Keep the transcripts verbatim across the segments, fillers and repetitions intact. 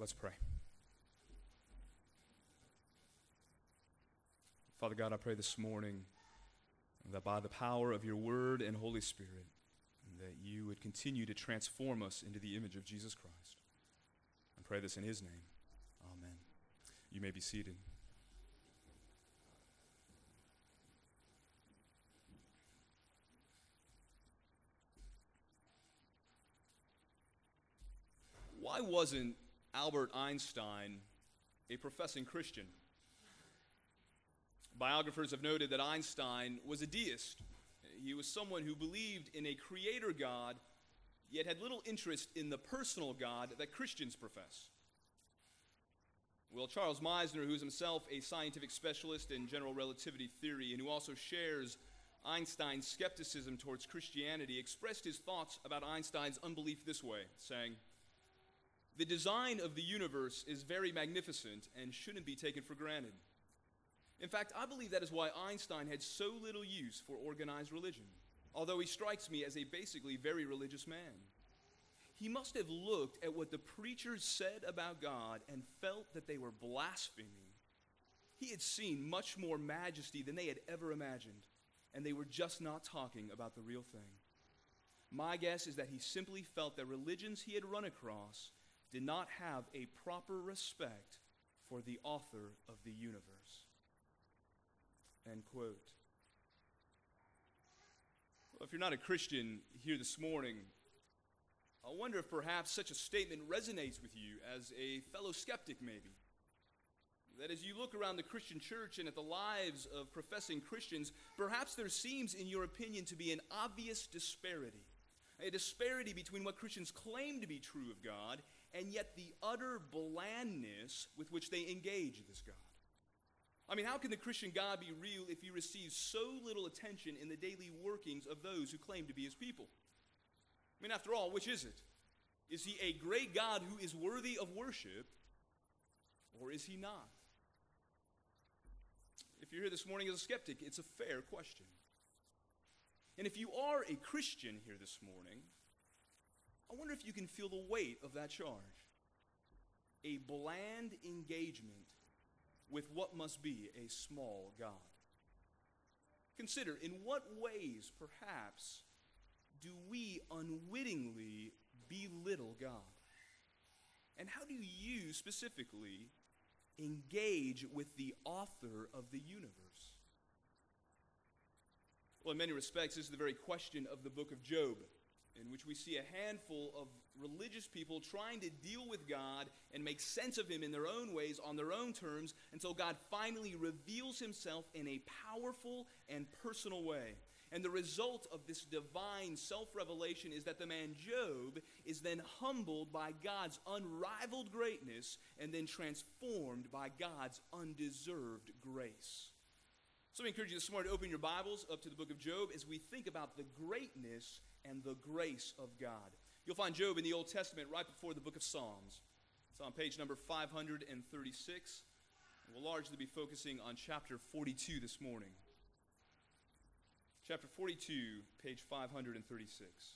Let's pray. Father God, I pray this morning that by the power of your word and Holy Spirit, that you would continue to transform us into the image of Jesus Christ. I pray this in his name. Amen. You may be seated. Why wasn't Albert Einstein a professing Christian? Biographers have noted that Einstein was a deist. He was someone who believed in a creator God, yet had little interest in the personal God that Christians profess. Well, Charles Meisner, who is himself a scientific specialist in general relativity theory and who also shares Einstein's skepticism towards Christianity, expressed his thoughts about Einstein's unbelief this way, saying, "The design of the universe is very magnificent and shouldn't be taken for granted. In fact, I believe that is why Einstein had so little use for organized religion, although he strikes me as a basically very religious man. He must have looked at what the preachers said about God and felt that they were blaspheming. He had seen much more majesty than they had ever imagined, and they were just not talking about the real thing. My guess is that he simply felt that religions he had run across did not have a proper respect for the author of the universe." End quote. Well, if you're not a Christian here this morning, I wonder if perhaps such a statement resonates with you as a fellow skeptic, maybe. That as you look around the Christian church and at the lives of professing Christians, perhaps there seems, in your opinion, to be an obvious disparity. A disparity between what Christians claim to be true of God and yet the utter blandness with which they engage this God. I mean, how can the Christian God be real if he receives so little attention in the daily workings of those who claim to be his people? I mean, after all, which is it? Is he a great God who is worthy of worship, or is he not? If you're here this morning as a skeptic, it's a fair question. And if you are a Christian here this morning, I wonder if you can feel the weight of that charge. A bland engagement with what must be a small God. Consider, in what ways, perhaps, do we unwittingly belittle God? And how do you, specifically, engage with the author of the universe? Well, in many respects, this is the very question of the book of Job, in which we see a handful of religious people trying to deal with God and make sense of him in their own ways, on their own terms, until God finally reveals himself in a powerful and personal way. And the result of this divine self-revelation is that the man Job is then humbled by God's unrivaled greatness and then transformed by God's undeserved grace. So I encourage you this morning to open your Bibles up to the book of Job as we think about the greatness and the grace of God. You'll find Job in the Old Testament right before the book of Psalms. It's on page number five hundred thirty-six. We'll largely be focusing on chapter forty-two this morning. Chapter forty-two, page five hundred thirty-six.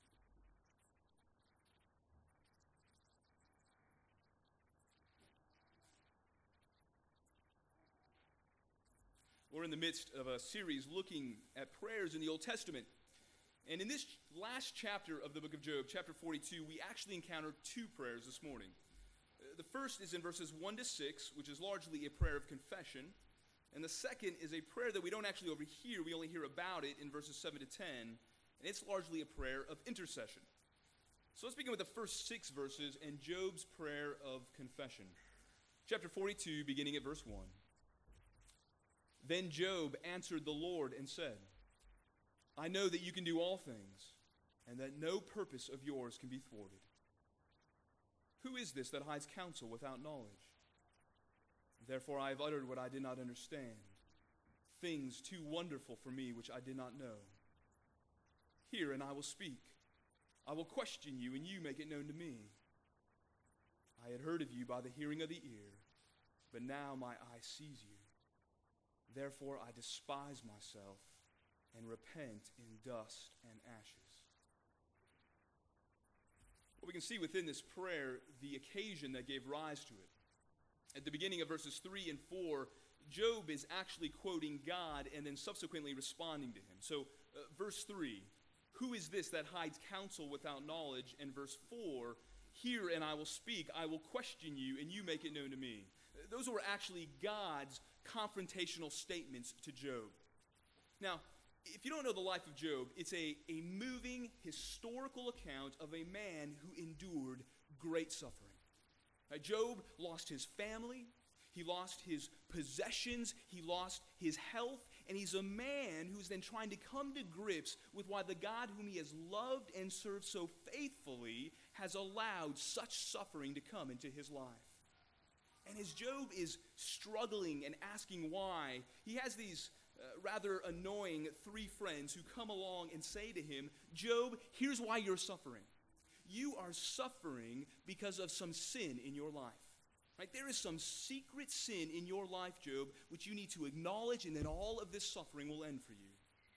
We're in the midst of a series looking at prayers in the Old Testament. And in this last chapter of the book of Job, chapter forty-two, we actually encounter two prayers this morning. The first is in verses one to six, which is largely a prayer of confession. And the second is a prayer that we don't actually overhear, we only hear about it in verses seven to ten. And it's largely a prayer of intercession. So let's begin with the first six verses and Job's prayer of confession. Chapter forty-two, beginning at verse one. Then Job answered the Lord and said, I know that you can do all things, and that no purpose of yours can be thwarted. Who is this that hides counsel without knowledge? Therefore I have uttered what I did not understand, things too wonderful for me which I did not know. Hear, and I will speak. I will question you, and you make it known to me. I had heard of you by the hearing of the ear, but now my eye sees you. Therefore I despise myself and repent in dust and ashes. We can see within this prayer the occasion that gave rise to it. At the beginning of verses three and four, Job is actually quoting God and then subsequently responding to him. So, uh, verse three, who is this that hides counsel without knowledge? And verse four, hear and I will speak, I will question you and you make it known to me. Those were actually God's confrontational statements to Job. Now, if you don't know the life of Job, it's a, a moving historical account of a man who endured great suffering. Uh, Job lost his family, he lost his possessions, he lost his health, and he's a man who's then trying to come to grips with why the God whom he has loved and served so faithfully has allowed such suffering to come into his life. And as Job is struggling and asking why, he has these uh, rather annoying three friends who come along and say to him, Job, here's why you're suffering. You are suffering because of some sin in your life. Right? There is some secret sin in your life, Job, which you need to acknowledge, and then all of this suffering will end for you.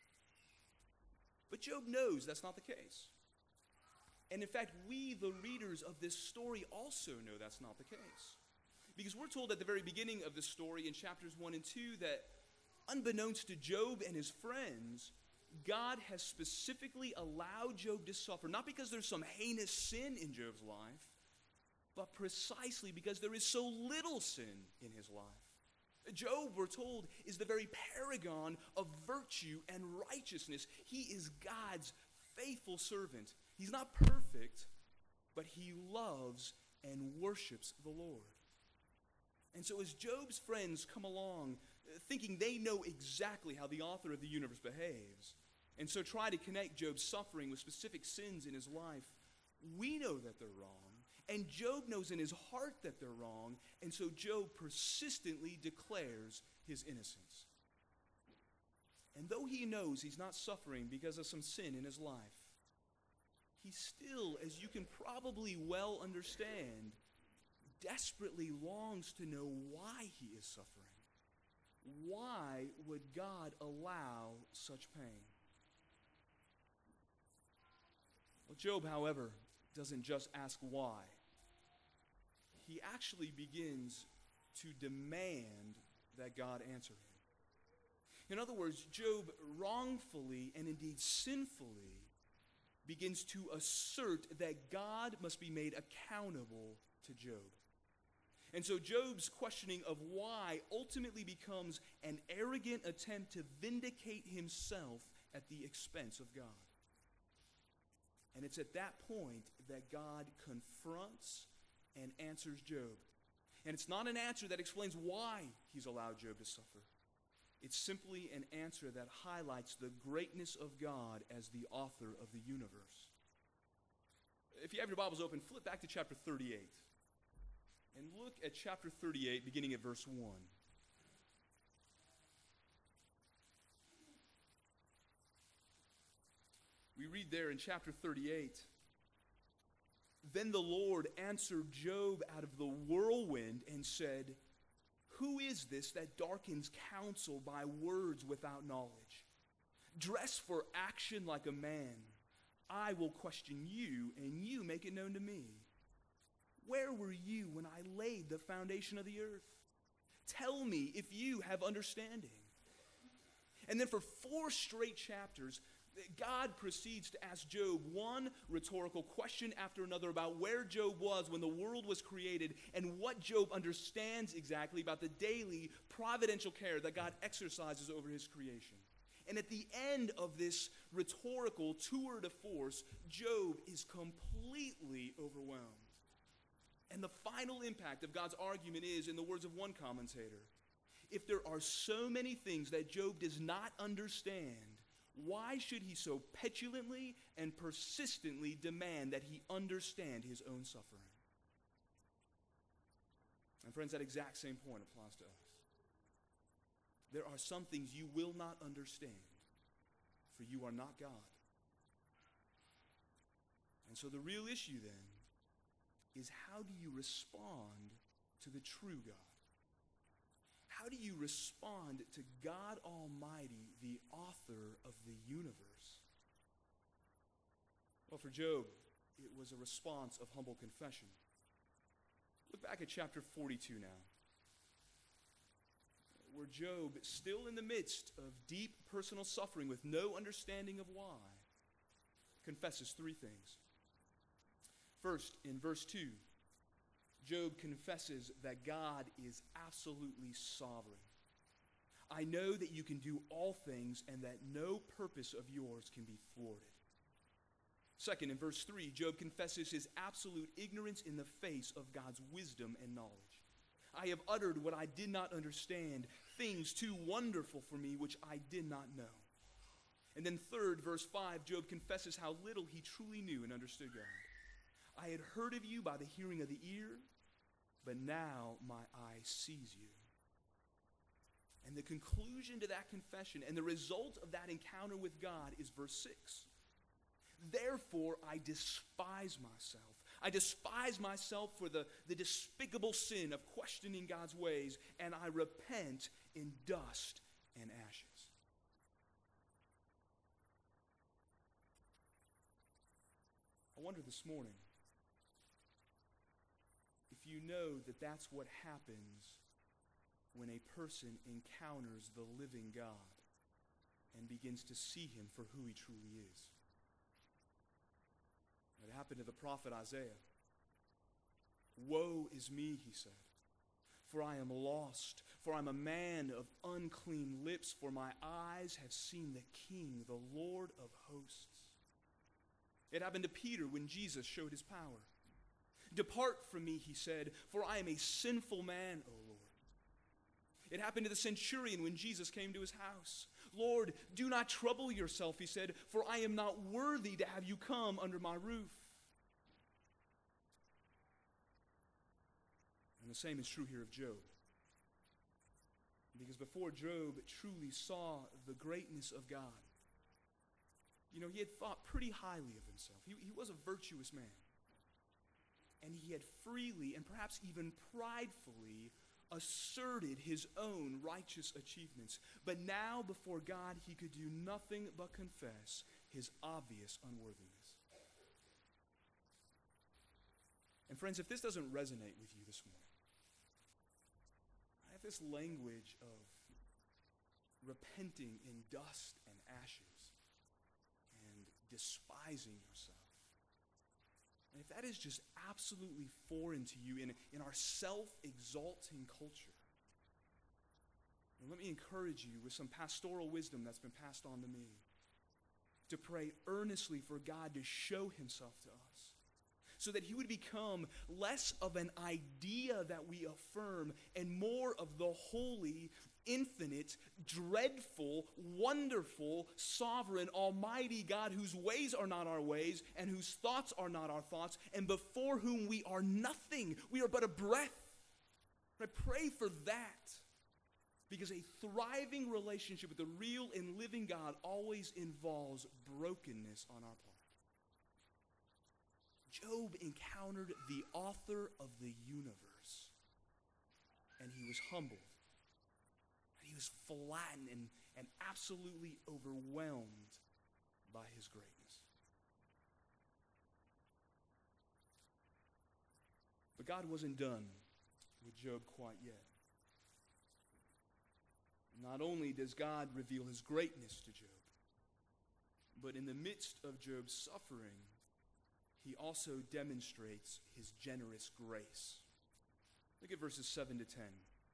But Job knows that's not the case. And in fact, we, the readers of this story, also know that's not the case. Because we're told at the very beginning of the story in chapters one and two that unbeknownst to Job and his friends, God has specifically allowed Job to suffer, not because there's some heinous sin in Job's life, but precisely because there is so little sin in his life. Job, we're told, is the very paragon of virtue and righteousness. He is God's faithful servant. He's not perfect, but he loves and worships the Lord. And so as Job's friends come along, thinking they know exactly how the author of the universe behaves, and so try to connect Job's suffering with specific sins in his life, we know that they're wrong, and Job knows in his heart that they're wrong, and so Job persistently declares his innocence. And though he knows he's not suffering because of some sin in his life, he still, as you can probably well understand, desperately longs to know why he is suffering. Why would God allow such pain? Well, Job, however, doesn't just ask why. He actually begins to demand that God answer him. In other words, Job wrongfully and indeed sinfully begins to assert that God must be made accountable to Job. And so Job's questioning of why ultimately becomes an arrogant attempt to vindicate himself at the expense of God. And it's at that point that God confronts and answers Job. And it's not an answer that explains why he's allowed Job to suffer. It's simply an answer that highlights the greatness of God as the author of the universe. If you have your Bibles open, flip back to chapter thirty-eight. And look at chapter thirty-eight, beginning at verse one. We read there in chapter thirty-eight, then the Lord answered Job out of the whirlwind and said, who is this that darkens counsel by words without knowledge? Dress for action like a man. I will question you, and you make it known to me. Where were you when I laid the foundation of the earth? Tell me if you have understanding. And then for four straight chapters, God proceeds to ask Job one rhetorical question after another about where Job was when the world was created and what Job understands exactly about the daily providential care that God exercises over his creation. And at the end of this rhetorical tour de force, Job is completely overwhelmed. And the final impact of God's argument is, in the words of one commentator, if there are so many things that Job does not understand, why should he so petulantly and persistently demand that he understand his own suffering? And friends, that exact same point applies to us. There are some things you will not understand, for you are not God. And so the real issue then is, how do you respond to the true God? How do you respond to God Almighty, the author of the universe? Well, for Job, it was a response of humble confession. Look back at chapter forty-two now, where Job, still in the midst of deep personal suffering with no understanding of why, confesses three things. First, in verse two, Job confesses that God is absolutely sovereign. I know that you can do all things and that no purpose of yours can be thwarted. Second, in verse three, Job confesses his absolute ignorance in the face of God's wisdom and knowledge. I have uttered what I did not understand, things too wonderful for me which I did not know. And then third, verse five, Job confesses how little he truly knew and understood God. I had heard of you by the hearing of the ear, but now my eye sees you. And the conclusion to that confession and the result of that encounter with God is verse six. Therefore, I despise myself. I despise myself for the, the despicable sin of questioning God's ways, and I repent in dust and ashes. I wonder this morning if you know that that's what happens when a person encounters the living God and begins to see him for who he truly is. It happened to the prophet Isaiah. Woe is me, he said, for I am lost, for I'm a man of unclean lips, for my eyes have seen the King, the Lord of hosts. It happened to Peter when Jesus showed his power. Depart from me, he said, for I am a sinful man, O Lord. It happened to the centurion when Jesus came to his house. Lord, do not trouble yourself, he said, for I am not worthy to have you come under my roof. And the same is true here of Job. Because before Job truly saw the greatness of God, you know, he had thought pretty highly of himself. He, he was a virtuous man. And he had freely and perhaps even pridefully asserted his own righteous achievements. But now before God, he could do nothing but confess his obvious unworthiness. And friends, if this doesn't resonate with you this morning, I have this language of repenting in dust and ashes and despising yourself. And if that is just absolutely foreign to you in, in our self-exalting culture, then let me encourage you with some pastoral wisdom that's been passed on to me to pray earnestly for God to show himself to us so that he would become less of an idea that we affirm and more of the holy, infinite, dreadful, wonderful, sovereign, almighty God whose ways are not our ways and whose thoughts are not our thoughts and before whom we are nothing. We are but a breath. I pray for that because a thriving relationship with the real and living God always involves brokenness on our part. Job encountered the author of the universe and he was humbled. He was flattened and, and absolutely overwhelmed by his greatness. But God wasn't done with Job quite yet. Not only does God reveal his greatness to Job, but in the midst of Job's suffering, he also demonstrates his generous grace. Look at verses seven to ten.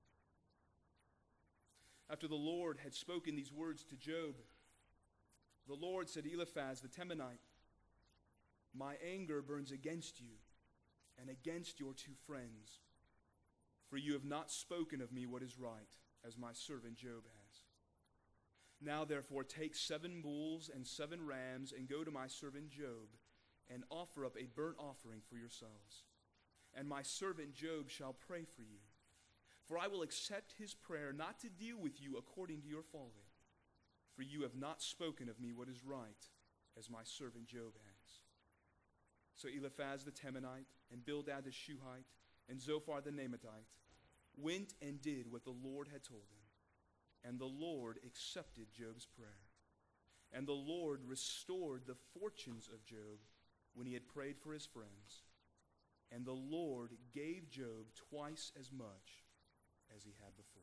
After the Lord had spoken these words to Job, the Lord said to Eliphaz the Temanite, my anger burns against you and against your two friends, for you have not spoken of me what is right, as my servant Job has. Now therefore take seven bulls and seven rams and go to my servant Job and offer up a burnt offering for yourselves. And my servant Job shall pray for you. For I will accept his prayer not to deal with you according to your folly. For you have not spoken of me what is right, as my servant Job has. So Eliphaz the Temanite, and Bildad the Shuhite, and Zophar the Naamathite went and did what the Lord had told them. And the Lord accepted Job's prayer. And the Lord restored the fortunes of Job when he had prayed for his friends, and the Lord gave Job twice as much as he had before.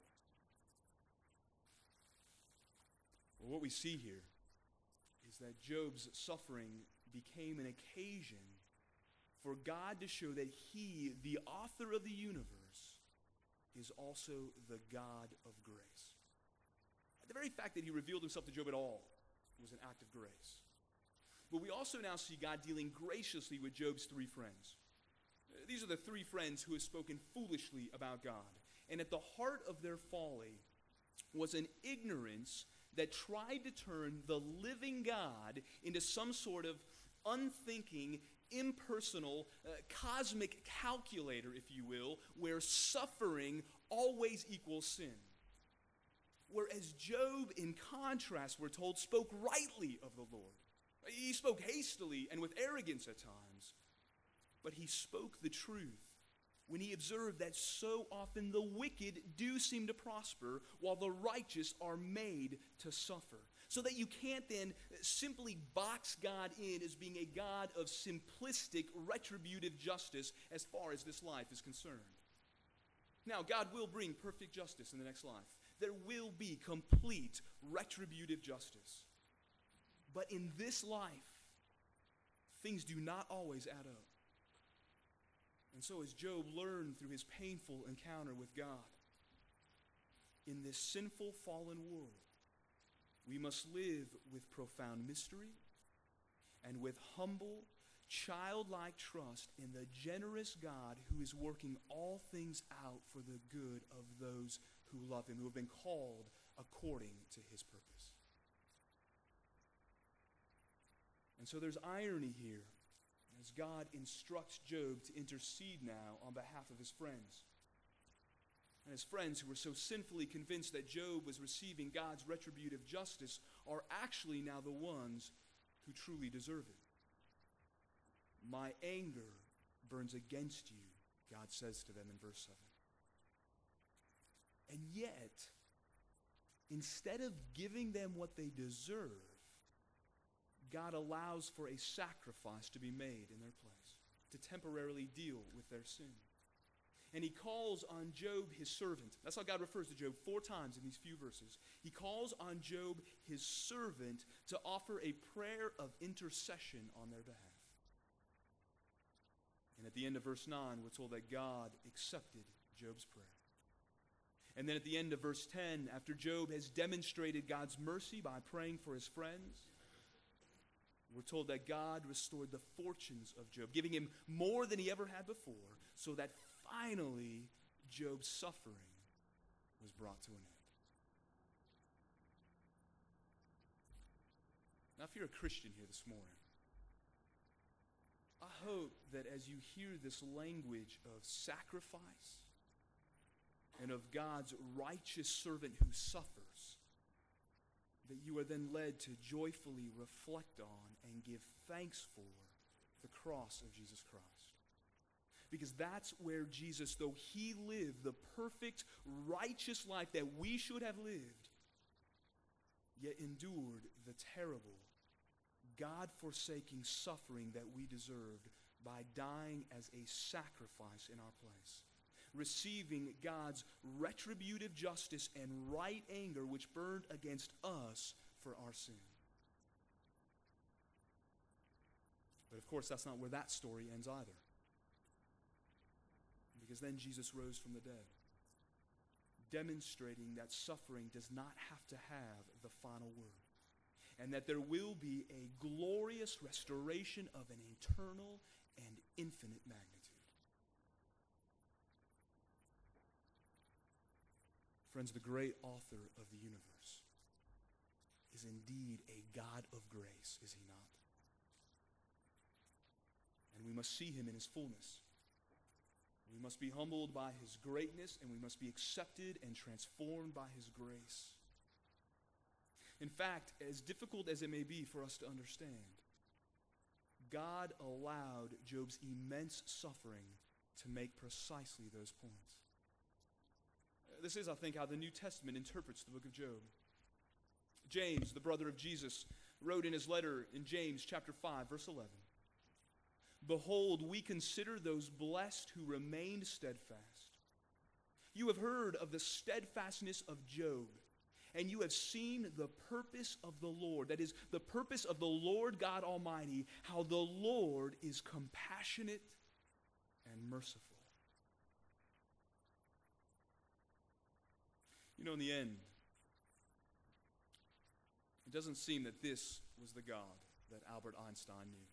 Well, what we see here is that Job's suffering became an occasion for God to show that he, the author of the universe, is also the God of grace. The very fact that he revealed himself to Job at all was an act of grace. But we also now see God dealing graciously with Job's three friends. These are the three friends who have spoken foolishly about God. And at the heart of their folly was an ignorance that tried to turn the living God into some sort of unthinking, impersonal, uh, cosmic calculator, if you will, where suffering always equals sin. Whereas Job, in contrast, we're told, spoke rightly of the Lord. He spoke hastily and with arrogance at times, but he spoke the truth when he observed that so often the wicked do seem to prosper while the righteous are made to suffer. So that you can't then simply box God in as being a God of simplistic, retributive justice as far as this life is concerned. Now, God will bring perfect justice in the next life. There will be complete retributive justice. But in this life, things do not always add up. And so as Job learned through his painful encounter with God, in this sinful, fallen world, we must live with profound mystery and with humble, childlike trust in the generous God who is working all things out for the good of those who love him, who have been called according to his purpose. And so there's irony here as God instructs Job to intercede now on behalf of his friends. And his friends who were so sinfully convinced that Job was receiving God's retributive justice are actually now the ones who truly deserve it. My anger burns against you, God says to them in verse seven. And yet, instead of giving them what they deserve, God allows for a sacrifice to be made in their place, to temporarily deal with their sin. And he calls on Job his servant. That's how God refers to Job four times in these few verses. He calls on Job his servant to offer a prayer of intercession on their behalf. And at the end of verse nine, we're told that God accepted Job's prayer. And then at the end of verse ten, after Job has demonstrated God's mercy by praying for his friends, we're told that God restored the fortunes of Job, giving him more than he ever had before, so that finally Job's suffering was brought to an end. Now, if you're a Christian here this morning, I hope that as you hear this language of sacrifice and of God's righteous servant who suffers, that you are then led to joyfully reflect on and give thanks for the cross of Jesus Christ. Because that's where Jesus, though he lived the perfect, righteous life that we should have lived, yet endured the terrible, God-forsaking suffering that we deserved by dying as a sacrifice in our place, receiving God's retributive justice and right anger which burned against us for our sin. But of course, that's not where that story ends either. Because then Jesus rose from the dead, demonstrating that suffering does not have to have the final word, and that there will be a glorious restoration of an eternal and infinite magnitude. Friends, the great author of the universe is indeed a God of grace, is he not? And we must see him in his fullness. We must be humbled by his greatness, and we must be accepted and transformed by his grace. In fact, as difficult as it may be for us to understand, God allowed Job's immense suffering to make precisely those points. This is, I think, how the New Testament interprets the book of Job. James, the brother of Jesus, wrote in his letter in James chapter five, verse eleven, Behold, we consider those blessed who remained steadfast. You have heard of the steadfastness of Job, and you have seen the purpose of the Lord, that is, the purpose of the Lord God Almighty, how the Lord is compassionate and merciful. You know, in the end, it doesn't seem that this was the God that Albert Einstein knew.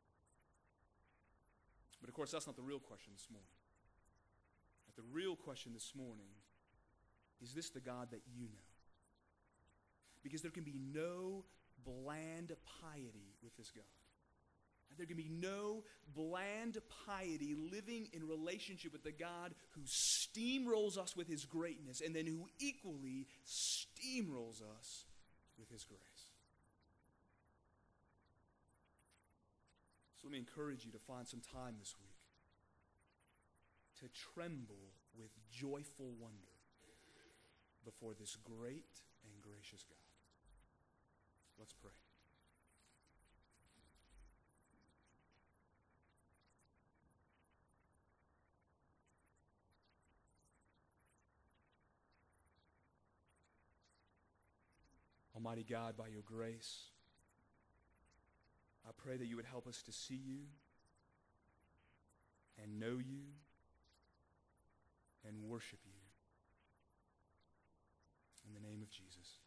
But of course, that's not the real question this morning. But the real question this morning is this the God that you know? Because there can be no bland piety with this God. There can be no bland piety living in relationship with the God who steamrolls us with his greatness and then who equally steamrolls us with his grace. So let me encourage you to find some time this week to tremble with joyful wonder before this great and gracious God. Let's pray. Almighty God, by your grace, I pray that you would help us to see you and know you and worship you. In the name of Jesus.